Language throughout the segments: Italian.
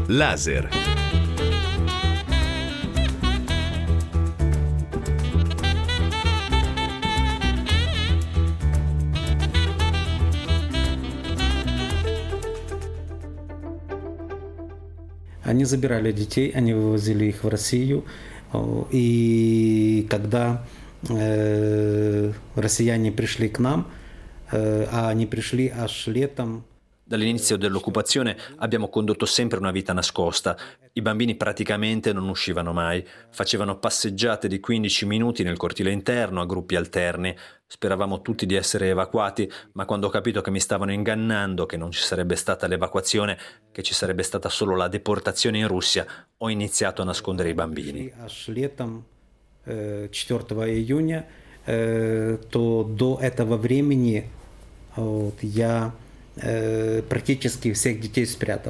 Laser. Они забирали детей, они вывозили их в Россию, и когда россияне пришли к нам, а они пришли аж летом. Dall'inizio dell'occupazione abbiamo condotto sempre una vita nascosta. I bambini praticamente non uscivano mai. Facevano passeggiate di 15 minuti nel cortile interno a gruppi alterni. Speravamo tutti di essere evacuati, ma quando ho capito che mi stavano ingannando, che non ci sarebbe stata l'evacuazione, che ci sarebbe stata solo la deportazione in Russia, ho iniziato a nascondere i bambini. Аж летом 4 июня, то до этого времени я практически всех детей спрятал.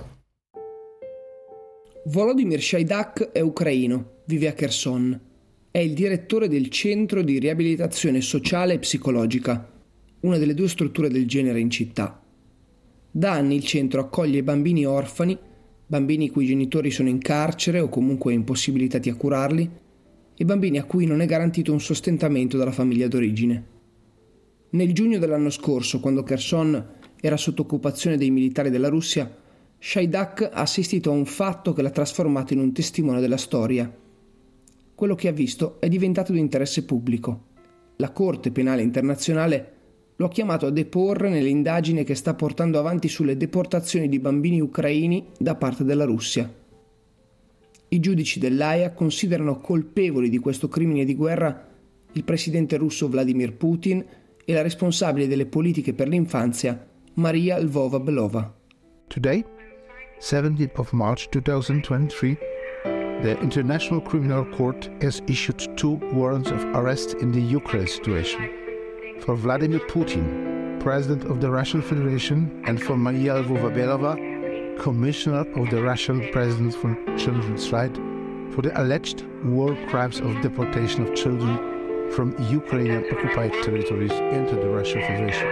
Volodymyr Shaidak è ucraino, vive a Kherson. È il direttore del Centro di Riabilitazione Sociale e Psicologica, una delle 2 strutture del genere in città. Da anni il centro accoglie bambini orfani, bambini i cui genitori sono in carcere o comunque impossibilitati a curarli, e bambini a cui non è garantito un sostentamento dalla famiglia d'origine. Nel giugno dell'anno scorso, quando Kherson era sotto occupazione dei militari della Russia, Shaidak ha assistito a un fatto che l'ha trasformato in un testimone della storia. Quello che ha visto è diventato di interesse pubblico. La Corte Penale Internazionale lo ha chiamato a deporre nell'indagine che sta portando avanti sulle deportazioni di bambini ucraini da parte della Russia. I giudici dell'Aia considerano colpevoli di questo crimine di guerra il presidente russo Vladimir Putin e la responsabile delle politiche per l'infanzia Maria Lvova-Belova. Today, 17th of March 2023, the International Criminal Court has issued 2 warrants of arrest in the Ukraine situation. For Vladimir Putin, President of the Russian Federation, and for Maria Lvova-Belova, Commissioner of the Russian President for Children's Rights, for the alleged war crimes of deportation of children from Ukrainian occupied territories into the Russian Federation.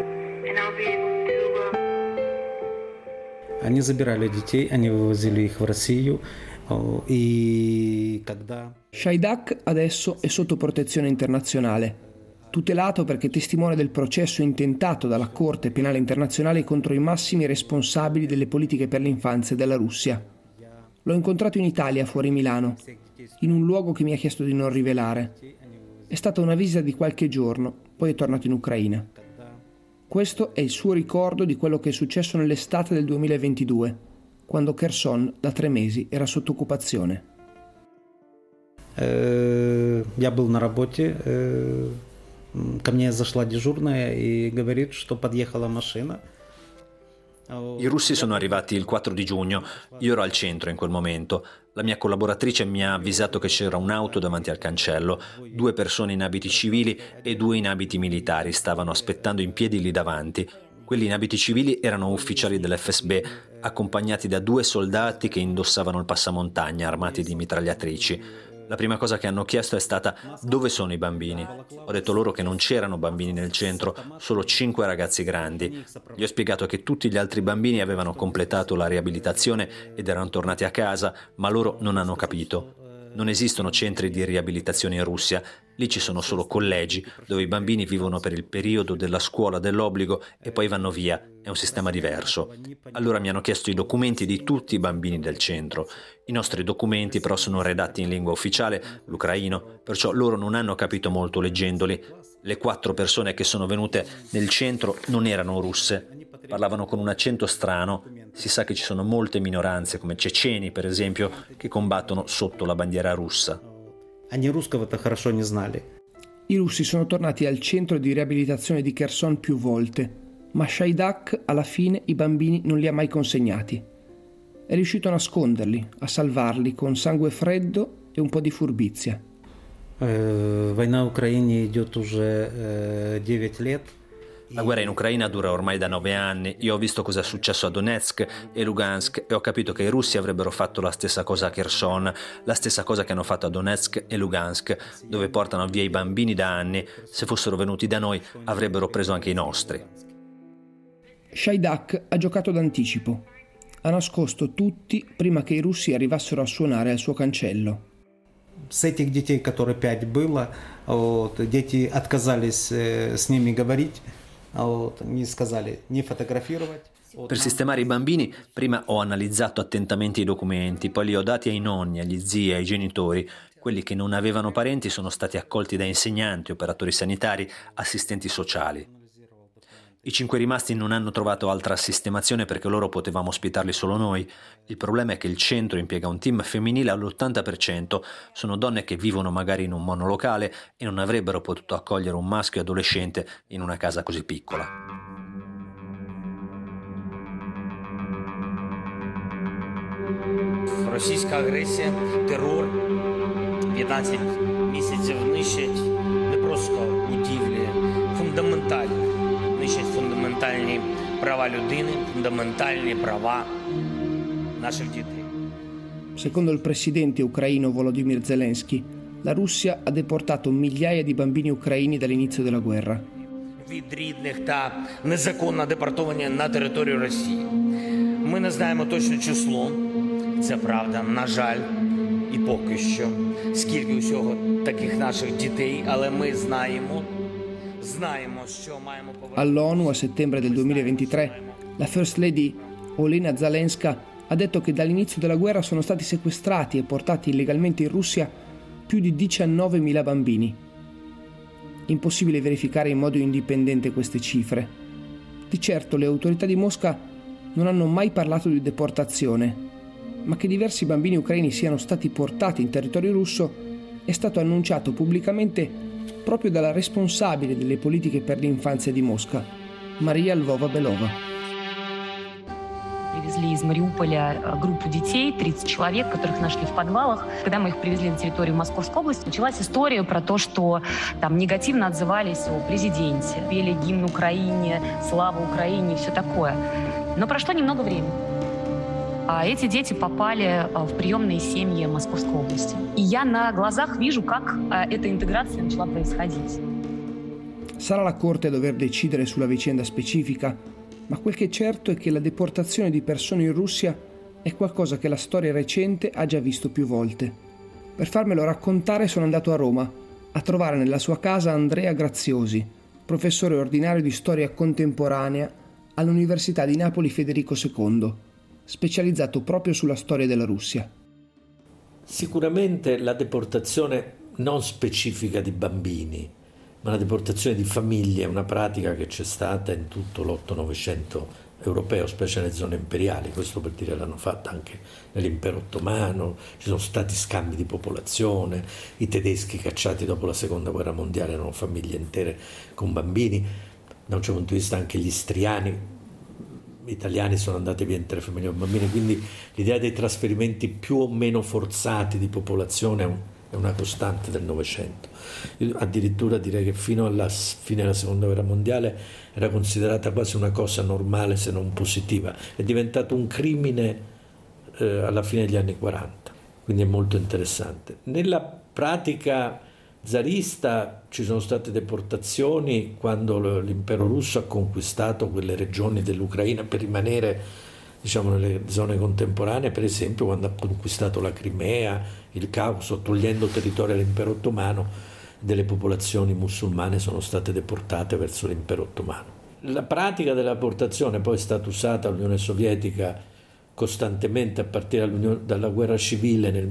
Они забирали детей, они вывозили их в Россию, и когда... Shaidak adesso è sotto protezione internazionale, tutelato perché testimone del processo intentato dalla Corte Penale Internazionale contro i massimi responsabili delle politiche per l'infanzia della Russia. L'ho incontrato in Italia, fuori Milano, in un luogo che mi ha chiesto di non rivelare. È stata una visita di qualche giorno, poi è tornato in Ucraina. Questo è il suo ricordo di quello che è successo nell'estate del 2022, quando Kherson da 3 mesi era sotto occupazione. Я был на работе, ко мне зашла дежурная и говорит, что подъехала машина. I russi sono arrivati il 4 di giugno, io ero al centro in quel momento. La mia collaboratrice mi ha avvisato che c'era un'auto davanti al cancello, 2 persone in abiti civili e 2 in abiti militari stavano aspettando in piedi lì davanti. Quelli in abiti civili erano ufficiali dell'FSB, accompagnati da 2 soldati che indossavano il passamontagna armati di mitragliatrici. La prima cosa che hanno chiesto è stata: dove sono i bambini? Ho detto loro che non c'erano bambini nel centro, solo 5 ragazzi grandi. Gli ho spiegato che tutti gli altri bambini avevano completato la riabilitazione ed erano tornati a casa, ma loro non hanno capito. Non esistono centri di riabilitazione in Russia, lì ci sono solo collegi dove i bambini vivono per il periodo della scuola dell'obbligo e poi vanno via, è un sistema diverso. Allora mi hanno chiesto i documenti di tutti i bambini del centro. I nostri documenti però sono redatti in lingua ufficiale, l'ucraino, perciò loro non hanno capito molto leggendoli. Le 4 persone che sono venute nel centro non erano russe, parlavano con un accento strano. Si sa che ci sono molte minoranze, come ceceni per esempio, che combattono sotto la bandiera russa. Они русского-то хорошо не знали. I russi sono tornati al centro di riabilitazione di Kherson più volte, ma Shaidak alla fine i bambini non li ha mai consegnati. È riuscito a nasconderli, a salvarli con sangue freddo e un po' di furbizia. Война в Украине идет уже 9 лет. La guerra in Ucraina dura ormai da 9 anni. Io ho visto cosa è successo a Donetsk e Lugansk e ho capito che i russi avrebbero fatto la stessa cosa a Kherson, la stessa cosa che hanno fatto a Donetsk e Lugansk, dove portano via i bambini da anni. Se fossero venuti da noi avrebbero preso anche i nostri. Shaidak ha giocato d'anticipo. ha nascosto tutti prima che i russi arrivassero a suonare al suo cancello. С этих детей, которые 5 было, дети отказались с ними говорить, не сказали, не фотографировать. Per sistemare i bambini, prima ho analizzato attentamente i documenti, poi li ho dati ai nonni, agli zii, ai genitori. Quelli che non avevano parenti sono stati accolti da insegnanti, operatori sanitari, assistenti sociali. I 5 rimasti non hanno trovato altra sistemazione perché loro potevamo ospitarli solo noi. Il problema è che il centro impiega un team femminile all'80%, sono donne che vivono magari in un monolocale e non avrebbero potuto accogliere un maschio adolescente in una casa così piccola. Російська агресія, терор, 15 місяців нищать не просто будівлі, фундаментальні. Нищать фундаментальні права людини, фундаментальні права наших дітей. Secondo il presidente ucraino Volodymyr Zelensky, la Russia ha deportato migliaia di bambini ucraini dall'inizio della guerra. Від рідних та незаконно депортовані на територію Росії. Ми не знаємо точне число, це правда, на жаль, і поки що, скільки усього таких наших дітей, але ми знаємо, що маємо повернути. All'ONU a settembre del 2023, la First Lady Olena Zelenska ha detto che dall'inizio della guerra sono stati sequestrati e portati illegalmente in Russia più di 19.000 bambini. Impossibile verificare in modo indipendente queste cifre. Di certo le autorità di Mosca non hanno mai parlato di deportazione, ma che diversi bambini ucraini siano stati portati in territorio russo è stato annunciato pubblicamente proprio dalla responsabile delle politiche per l'infanzia di Mosca, Maria Lvova-Belova. Привезли из Мариуполя группу детей, 30 человек, которых нашли в подвалах. Когда мы их привезли на территорию Московской области, началась история про то, что там негативно отзывались о президенте. Пели гимн Украине, слава Украине и все такое. Но прошло немного времени. А эти дети попали в приемные семьи Московской области. И я на глазах вижу, как эта интеграция начала происходить. Sarà la Corte a dover decidere sulla vicenda specifica, ma quel che è certo è che la deportazione di persone in Russia è qualcosa che la storia recente ha già visto più volte. Per farmelo raccontare sono andato a Roma, a trovare nella sua casa Andrea Graziosi, professore ordinario di storia contemporanea all'Università di Napoli Federico II, specializzato proprio sulla storia della Russia. Sicuramente la deportazione non specifica di bambini, ma la deportazione di famiglie è una pratica che c'è stata in tutto l'8-900 europeo, specie nelle zone imperiali. Questo per dire l'hanno fatta anche nell'impero ottomano, ci sono stati scambi di popolazione, i tedeschi cacciati dopo la seconda guerra mondiale erano famiglie intere con bambini, da un certo punto di vista anche gli istriani italiani sono andati via intere famiglie con bambini, quindi l'idea dei trasferimenti più o meno forzati di popolazione è una costante del Novecento. Io addirittura direi che fino alla fine della seconda guerra mondiale era considerata quasi una cosa normale se non positiva, è diventato un crimine alla fine degli anni 40, quindi è molto interessante. Nella pratica zarista ci sono state deportazioni quando l'impero russo ha conquistato quelle regioni dell'Ucraina per rimanere, diciamo, nelle zone contemporanee, per esempio quando ha conquistato la Crimea, il Caucaso, togliendo territorio all'impero ottomano, delle popolazioni musulmane sono state deportate verso l'impero ottomano. La pratica della deportazione poi è stata usata dall'Unione Sovietica costantemente a partire dalla guerra civile nel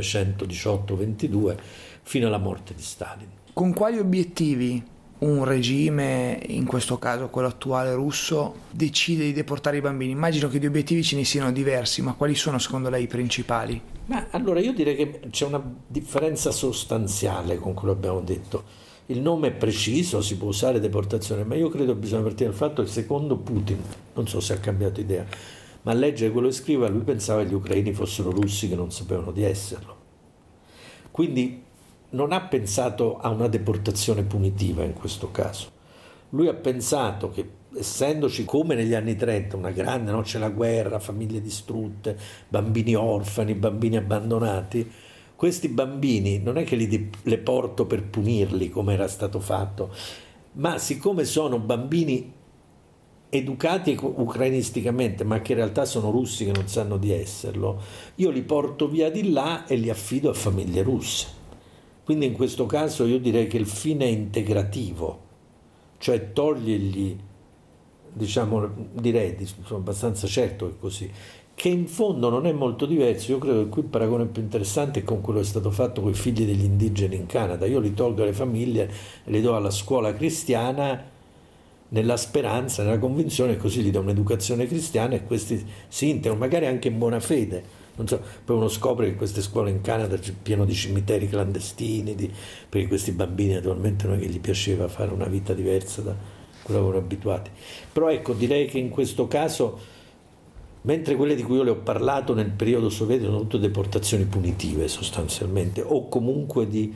1918-22 fino alla morte di Stalin. Con quali obiettivi un regime, in questo caso quello attuale russo, decide di deportare i bambini? Immagino che di obiettivi ce ne siano diversi, ma quali sono secondo lei i principali? Ma allora io direi che c'è una differenza sostanziale con quello che abbiamo detto. Il nome è preciso, si può usare deportazione, ma io credo che bisogna partire dal fatto che secondo Putin, non so se ha cambiato idea, ma a leggere quello che scrive, lui pensava che gli ucraini fossero russi che non sapevano di esserlo. Quindi non ha pensato a una deportazione punitiva in questo caso. Lui ha pensato che, essendoci come negli anni 30 una grande, no? C'è la guerra, famiglie distrutte, bambini orfani, bambini abbandonati, questi bambini non è che le porto per punirli come era stato fatto, ma siccome sono bambini educati ucrainisticamente, ma che in realtà sono russi che non sanno di esserlo, io li porto via di là e li affido a famiglie russe. Quindi in questo caso io direi che il fine è integrativo, cioè togliergli, diciamo, direi, sono abbastanza certo che è così, che in fondo non è molto diverso. Io credo che qui il paragone più interessante è con quello che è stato fatto con i figli degli indigeni in Canada. Io li tolgo alle famiglie e li do alla scuola cristiana nella speranza, nella convinzione che così gli do un'educazione cristiana e questi si integrano, magari anche in buona fede. Non so, poi uno scopre che in queste scuole in Canada c'è pieno di cimiteri clandestini, perché questi bambini naturalmente non è che gli piaceva fare una vita diversa da quella che erano abituati. Però ecco, direi che in questo caso, mentre quelle di cui io le ho parlato nel periodo sovietico sono tutte deportazioni punitive sostanzialmente, o comunque di,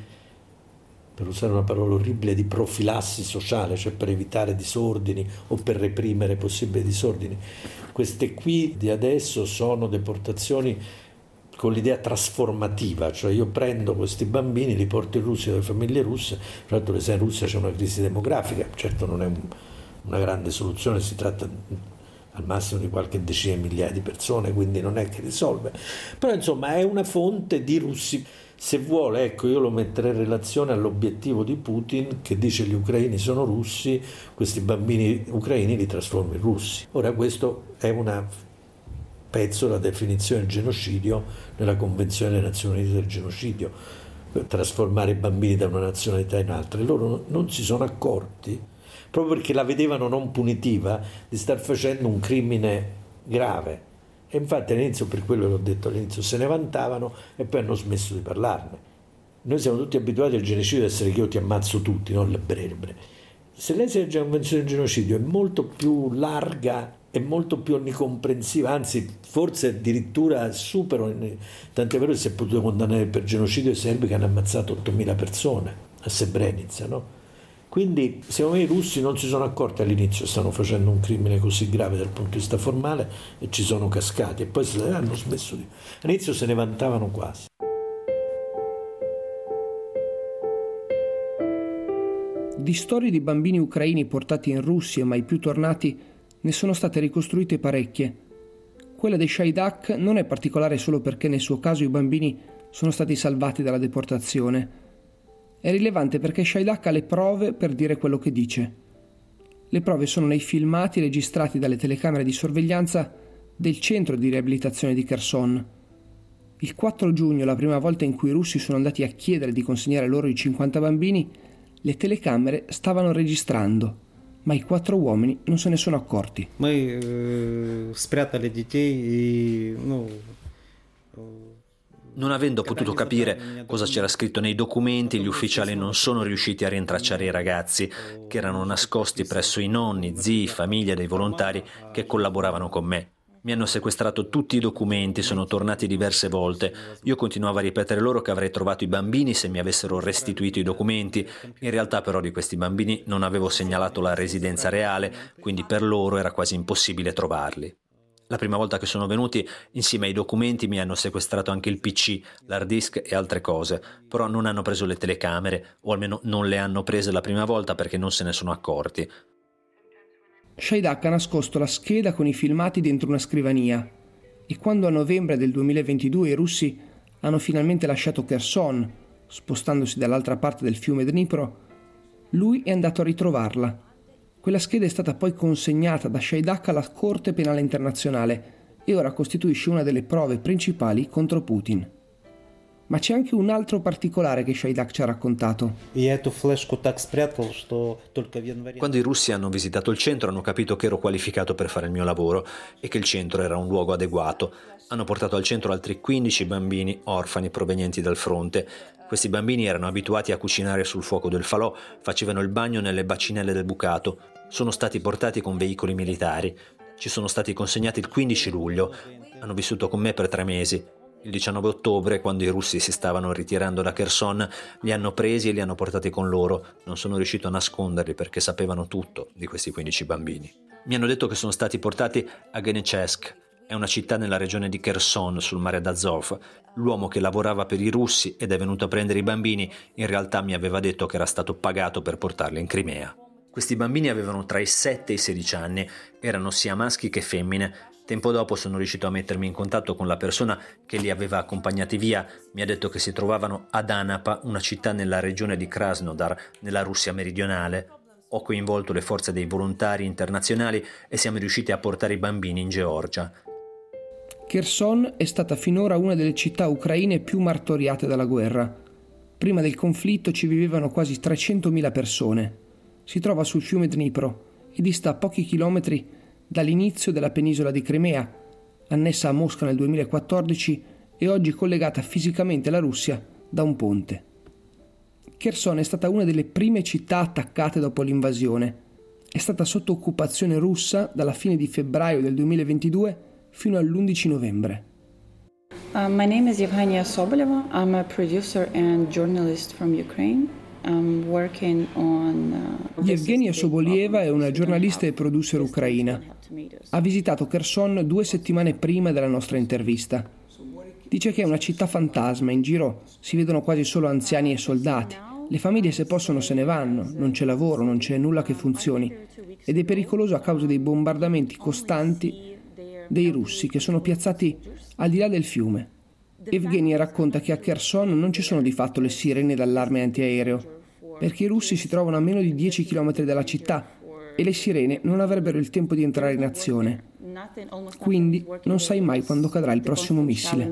per usare una parola orribile, di profilassi sociale, cioè per evitare disordini o per reprimere possibili disordini. Queste qui di adesso sono deportazioni con l'idea trasformativa, cioè io prendo questi bambini, li porto in Russia, dalle famiglie russe. Tra l'altro in Russia c'è una crisi demografica, certo non è una grande soluzione, si tratta al massimo di qualche decina di migliaia di persone, quindi non è che risolve, però insomma è una fonte di russi. Se vuole, ecco, io lo metterei in relazione all'obiettivo di Putin che dice gli ucraini sono russi, questi bambini ucraini li trasforma in russi. Ora questo è un pezzo della definizione del genocidio nella Convenzione delle Nazioni Unite del genocidio, per trasformare i bambini da una nazionalità in altra. E loro non si sono accorti, proprio perché la vedevano non punitiva, di star facendo un crimine grave. E infatti all'inizio, per quello che l'ho detto all'inizio, se ne vantavano e poi hanno smesso di parlarne. Noi siamo tutti abituati al genocidio ad essere che io ti ammazzo tutti, non le brebre. Se lei si legge la Convenzione del genocidio è molto più larga e molto più onnicomprensiva, anzi forse addirittura supera, tant'è vero che si è potuto condannare per genocidio i serbi che hanno ammazzato 8.000 persone a Srebrenica, no? Quindi secondo me i russi non si sono accorti all'inizio che stanno facendo un crimine così grave dal punto di vista formale e ci sono cascati, e poi hanno smesso di... All'inizio se ne vantavano quasi. Di storie di bambini ucraini portati in Russia e mai più tornati ne sono state ricostruite parecchie. Quella di Shaidak non è particolare solo perché nel suo caso i bambini sono stati salvati dalla deportazione. È rilevante perché Shaidak ha le prove per dire quello che dice. Le prove sono nei filmati registrati dalle telecamere di sorveglianza del centro di riabilitazione di Kherson. Il 4 giugno, la prima volta in cui i russi sono andati a chiedere di consegnare loro i 50 bambini, le telecamere stavano registrando, ma i 4 uomini non se ne sono accorti. Мы спрятали детей и, Non avendo potuto capire cosa c'era scritto nei documenti, gli ufficiali non sono riusciti a rintracciare i ragazzi, che erano nascosti presso i nonni, zii, famiglia dei volontari che collaboravano con me. Mi hanno sequestrato tutti i documenti, sono tornati diverse volte. Io continuavo a ripetere loro che avrei trovato i bambini se mi avessero restituito i documenti. In realtà però di questi bambini non avevo segnalato la residenza reale, quindi per loro era quasi impossibile trovarli. La prima volta che sono venuti, insieme ai documenti mi hanno sequestrato anche il PC, l'hard disk e altre cose, però non hanno preso le telecamere, o almeno non le hanno prese la prima volta perché non se ne sono accorti. Shaidak ha nascosto la scheda con i filmati dentro una scrivania e quando a novembre del 2022 i russi hanno finalmente lasciato Kherson, spostandosi dall'altra parte del fiume Dnipro, lui è andato a ritrovarla. Quella scheda è stata poi consegnata da Shaidak alla Corte Penale Internazionale e ora costituisce una delle prove principali contro Putin. Ma c'è anche un altro particolare che Shaidak ci ha raccontato. Quando i russi hanno visitato il centro hanno capito che ero qualificato per fare il mio lavoro e che il centro era un luogo adeguato. Hanno portato al centro altri 15 bambini orfani provenienti dal fronte. Questi bambini erano abituati a cucinare sul fuoco del falò, facevano il bagno nelle bacinelle del bucato. Sono stati portati con veicoli militari. Ci sono stati consegnati il 15 luglio. Hanno vissuto con me per 3 mesi. Il 19 ottobre, quando i russi si stavano ritirando da Kherson, li hanno presi e li hanno portati con loro. Non sono riuscito a nasconderli perché sapevano tutto di questi 15 bambini. Mi hanno detto che sono stati portati a Genechesk. È una città nella regione di Kherson, sul mare d'Azov. L'uomo che lavorava per i russi ed è venuto a prendere i bambini, in realtà mi aveva detto che era stato pagato per portarli in Crimea. Questi bambini avevano tra i 7 e i 16 anni, erano sia maschi che femmine. Tempo dopo sono riuscito a mettermi in contatto con la persona che li aveva accompagnati via. Mi ha detto che si trovavano ad Anapa, una città nella regione di Krasnodar, nella Russia meridionale. Ho coinvolto le forze dei volontari internazionali e siamo riusciti a portare i bambini in Georgia. Kherson è stata finora una delle città ucraine più martoriate dalla guerra. Prima del conflitto ci vivevano quasi 300.000 persone. Si trova sul fiume Dnipro e dista pochi chilometri dall'inizio della penisola di Crimea, annessa a Mosca nel 2014 e oggi collegata fisicamente alla Russia da un ponte. Kherson è stata una delle prime città attaccate dopo l'invasione. È stata sotto occupazione russa dalla fine di febbraio del 2022 fino all'11 novembre. My name is Evgenia Soboleva. I'm a producer and journalist from Ukraine. I'm working on Evgenia Sobolieva è una giornalista e producer ucraina. Ha visitato Kherson 2 settimane prima della nostra intervista. Dice che è una città fantasma, in giro si vedono quasi solo anziani e soldati. Le famiglie se possono se ne vanno, non c'è lavoro, non c'è nulla che funzioni ed è pericoloso a causa dei bombardamenti costanti dei russi che sono piazzati al di là del fiume. Evgenia racconta che a Kherson non ci sono di fatto le sirene d'allarme antiaereo, perché i russi si trovano a meno di 10 km dalla città e le sirene non avrebbero il tempo di entrare in azione. Quindi non sai mai quando cadrà il prossimo missile.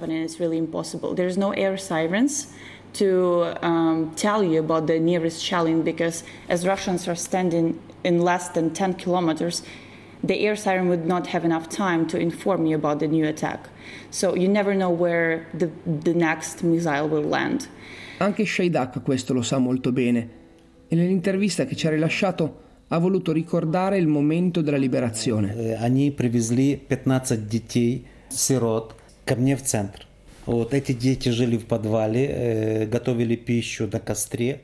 There is no air sirens to tell you about the nearest shelling because as Russians are standing in less than 10 kilometers, the air siren would not have enough time to inform you about the new attack. So you never know where the next missile will land. Anche Shaidak questo lo sa molto bene e nell'intervista che ci ha rilasciato ha voluto ricordare il momento della liberazione. Они привезли 15 детей, сирот, ко мне в центр. Вот эти дети жили в подвале, готовили пищу на костре.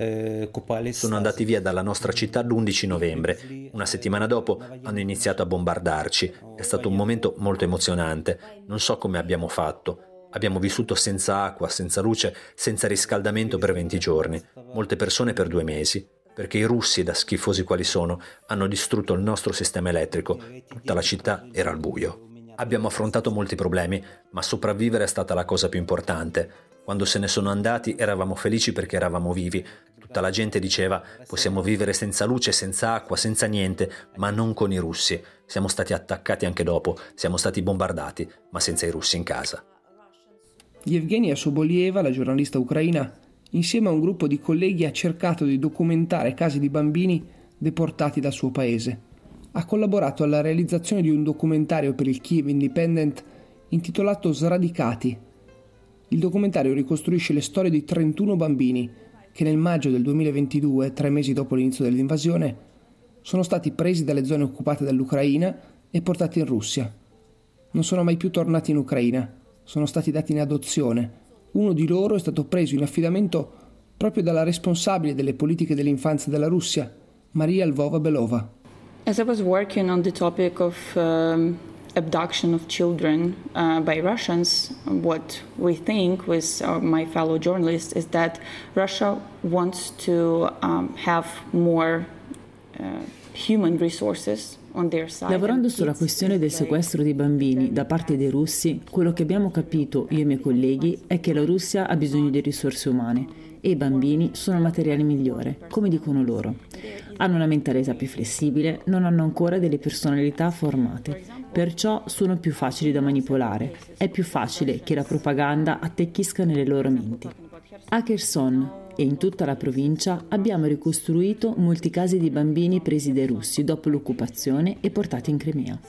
Sono andati via dalla nostra città l'11 novembre. Una settimana dopo hanno iniziato a bombardarci. È stato un momento molto emozionante. Non so come abbiamo fatto. Abbiamo vissuto senza acqua, senza luce, senza riscaldamento per 20 giorni. Molte persone per 2 mesi. Perché i russi, da schifosi quali sono, hanno distrutto il nostro sistema elettrico. Tutta la città era al buio. Abbiamo affrontato molti problemi, ma sopravvivere è stata la cosa più importante. Quando se ne sono andati eravamo felici perché eravamo vivi. Tutta la gente diceva possiamo vivere senza luce, senza acqua, senza niente, ma non con i russi. Siamo stati attaccati anche dopo, siamo stati bombardati, ma senza i russi in casa. Evgenia Sobolieva, la giornalista ucraina, insieme a un gruppo di colleghi ha cercato di documentare casi di bambini deportati dal suo paese. Ha collaborato alla realizzazione di un documentario per il Kiev Independent intitolato Sradicati. Il documentario ricostruisce le storie di 31 bambini che nel maggio del 2022, 3 mesi dopo l'inizio dell'invasione, sono stati presi dalle zone occupate dall'Ucraina e portati in Russia. Non sono mai più tornati in Ucraina, sono stati dati in adozione. Uno di loro è stato preso in affidamento proprio dalla responsabile delle politiche dell'infanzia della Russia, Maria Lvova-Belova. As I was working on the topic of abduction of children by Russians, what we think with my fellow journalists is that Russia wants to have more human resources on their side. Lavorando sulla questione del sequestro di bambini da parte dei russi, quello che abbiamo capito io e i miei colleghi è che la Russia ha bisogno di risorse umane e i bambini sono il materiale migliore, come dicono loro. Hanno una mentalità più flessibile, non hanno ancora delle personalità formate, perciò sono più facili da manipolare. È più facile che la propaganda attecchisca nelle loro menti. A Kherson e in tutta la provincia abbiamo ricostruito molti casi di bambini presi dai russi dopo l'occupazione e portati in Crimea.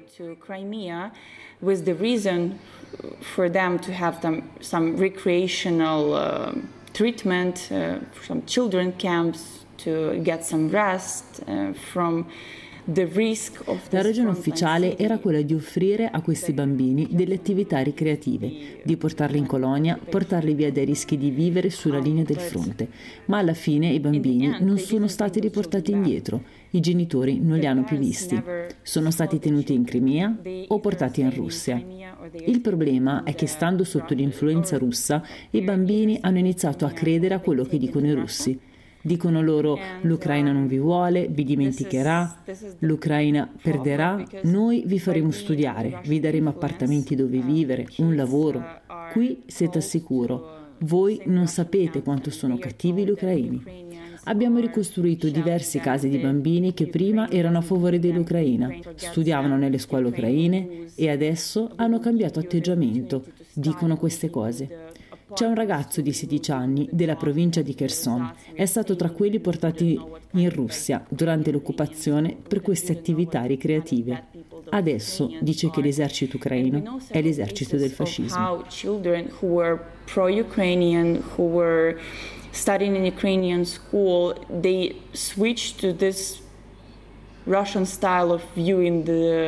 With the reason for them to have some recreational treatment, some children camps, to get some rest from the risk of La ragione ufficiale era quella di offrire a questi bambini delle attività ricreative, di portarli in colonia, portarli via dai rischi di vivere sulla linea del fronte. Ma alla fine i bambini non sono stati riportati indietro, i genitori non li hanno più visti. Sono stati tenuti in Crimea o portati in Russia. Il problema è che stando sotto l'influenza russa, i bambini hanno iniziato a credere a quello che dicono i russi. Dicono loro: l'Ucraina non vi vuole, vi dimenticherà, l'Ucraina perderà, noi vi faremo studiare, vi daremo appartamenti dove vivere, un lavoro. Qui siete al sicuro. Voi non sapete quanto sono cattivi gli ucraini. Abbiamo ricostruito diverse case di bambini che prima erano a favore dell'Ucraina, studiavano nelle scuole ucraine e adesso hanno cambiato atteggiamento, dicono queste cose. C'è un ragazzo di 16 anni della provincia di Kherson, è stato tra quelli portati in Russia durante l'occupazione per queste attività ricreative. Adesso dice che l'esercito ucraino è l'esercito del fascismo. Studying in Ukrainian school, they switched to this Russian style of viewing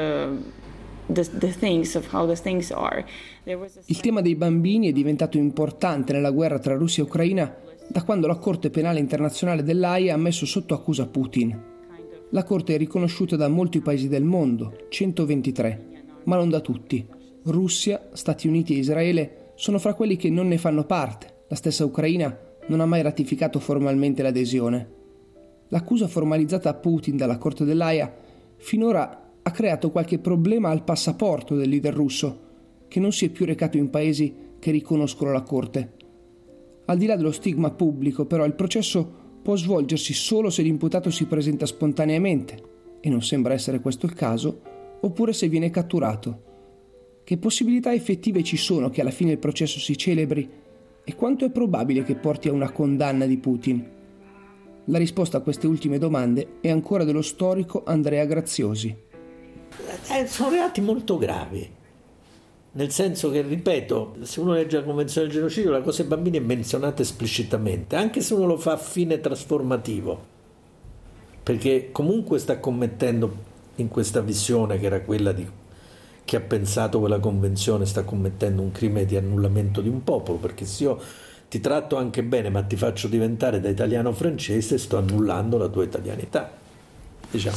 the things, of how the things are. Il tema dei bambini è diventato importante nella guerra tra Russia e Ucraina da quando la Corte Penale Internazionale dell'Aia ha messo sotto accusa Putin. La Corte è riconosciuta da molti paesi del mondo, 123, ma non da tutti. Russia, Stati Uniti e Israele sono fra quelli che non ne fanno parte. La stessa Ucraina non ha mai ratificato formalmente l'adesione. L'accusa formalizzata a Putin dalla Corte dell'Aia finora ha creato qualche problema al passaporto del leader russo, che non si è più recato in paesi che riconoscono la Corte. Al di là dello stigma pubblico, però, il processo può svolgersi solo se l'imputato si presenta spontaneamente, e non sembra essere questo il caso, oppure se viene catturato. Che possibilità effettive ci sono che alla fine il processo si celebri? E quanto è probabile che porti a una condanna di Putin? La risposta a queste ultime domande è ancora dello storico Andrea Graziosi. Sono reati molto gravi, nel senso che, ripeto, se uno legge la Convenzione del genocidio, la cosa dei bambini è menzionata esplicitamente, anche se uno lo fa a fine trasformativo, perché comunque sta commettendo, in questa visione che era quella di chi ha pensato quella convenzione, sta commettendo un crimine di annullamento di un popolo, perché se io ti tratto anche bene ma ti faccio diventare da italiano francese, sto annullando la tua italianità, diciamo.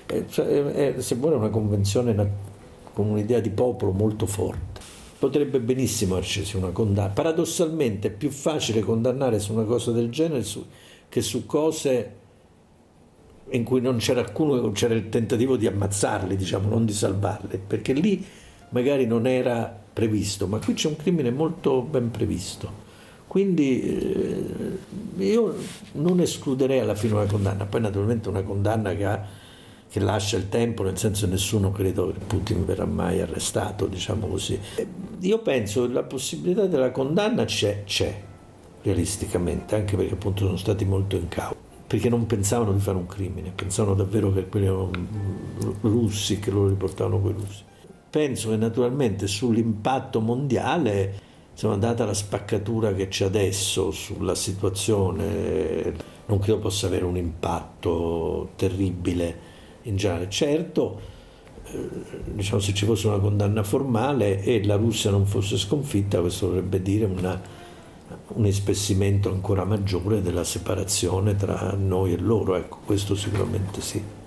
Se vuole una convenzione con un'idea di popolo molto forte, potrebbe benissimo esserci una condanna. Paradossalmente è più facile condannare su una cosa del genere che su cose in cui non c'era alcuno, c'era il tentativo di ammazzarli, diciamo, non di salvarli, perché lì magari non era previsto, ma qui c'è un crimine molto ben previsto. Quindi io non escluderei alla fine una condanna, poi naturalmente una condanna che lascia il tempo, nel senso che nessuno credo che Putin verrà mai arrestato, diciamo così. Io penso che la possibilità della condanna c'è realisticamente, anche perché appunto sono stati molto in causa, perché non pensavano di fare un crimine, pensavano davvero che quelli erano russi, che loro riportavano quei russi. Penso che naturalmente sull'impatto mondiale, insomma, data la spaccatura che c'è adesso sulla situazione, non credo possa avere un impatto terribile in generale. Certo, diciamo, se ci fosse una condanna formale e la Russia non fosse sconfitta, questo dovrebbe dire un ispessimento ancora maggiore della separazione tra noi e loro, ecco, questo sicuramente sì.